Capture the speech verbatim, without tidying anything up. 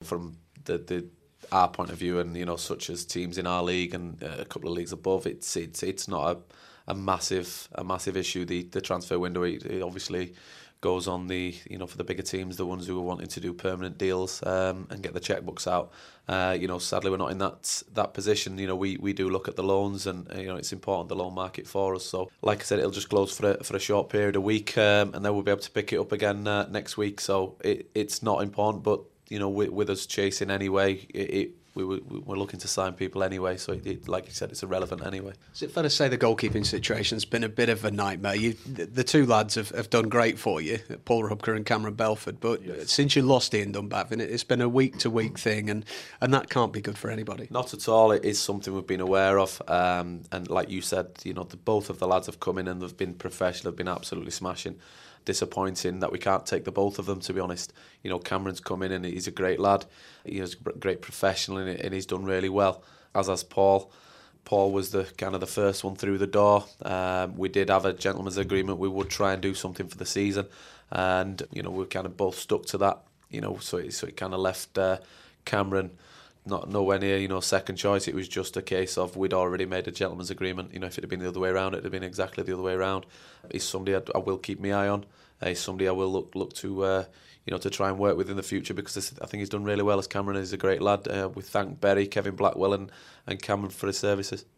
from the the our point of view, and you know, such as teams in our league and uh, a couple of leagues above, it's it's it's not a, a massive a massive issue. The the transfer window, it, it obviously goes on the, you know, for the bigger teams, the ones who are wanting to do permanent deals um, and get the checkbooks out. Uh, you know, sadly we're not in that that position. You know, we, we do look at the loans, and you know, it's important, the loan market for us. So, like I said, it'll just close for a, for a short period, a week, um, and then we'll be able to pick it up again uh, next week. So it it's not important, but you know, with, with us chasing anyway, it, it we were, we're looking to sign people anyway, so it, it, like you said, it's irrelevant anyway. Is it fair to say the goalkeeping situation's been a bit of a nightmare? You, the two lads have, have done great for you, Paul Rubker and Cameron Belford, but yes, since you lost Ian Dunbavin, it's been a week-to-week thing, and, and that can't be good for anybody. Not at all. It is something we've been aware of, um, and like you said, you know, the, both of the lads have come in and they've been professional, have been absolutely smashing. Disappointing that we can't take the both of them, to be honest. You know, Cameron's come in and he's a great lad. He's a great professional and he's done really well, as has Paul. Paul was the kind of the first one through the door. Um, we did have a gentleman's agreement. We would try and do something for the season, and you know, we kind of both stuck to that. You know, so it, so it kind of left uh, Cameron not nowhere near, you know, second choice. It was just a case of we'd already made a gentleman's agreement. You know, if it had been the other way around, it'd have been exactly the other way around. He's somebody I, I will keep my eye on. Uh, he's somebody I will look look to, uh, you know, to try and work with in the future, because this, I think he's done really well as Cameron. He's a great lad. Uh, we thank Berry, Kevin Blackwell, and and Cameron for his services.